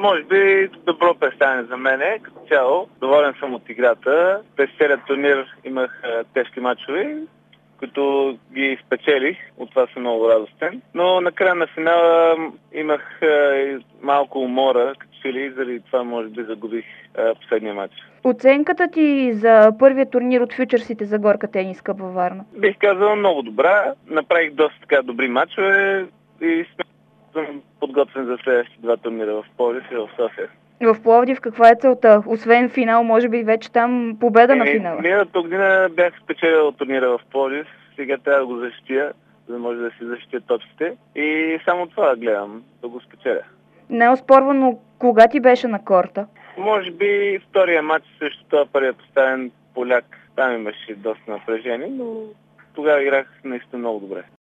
Може би добро представяне за мене. Като цяло, доволен съм от играта. През целият турнир имах тежки мачове, които ги спечелих. От това съм много радостен. Но на края на финала имах малко умора, като че ли заради това може би загубих последния матч. Оценката ти за първия турнир от фьючерсите за Горка тениска във Варна? Бих казал много добра. Направих доста така добри мачове и съм подготвен за следващите два турнира в Пловдив и в София. В Пловдив каква е целта? Освен финал, може би вече там победа на финала? Миналата година бях спечелил турнира в Пловдив. Сега трябва да го защитя, за да може да си защитя точките. И само това гледам, да го спечеля. Не е оспорвано кога ти беше на корта? Може би втория матч срещу това първия поставен поляк. Там имаше доста напрежение, но тогава играх наистина много добре.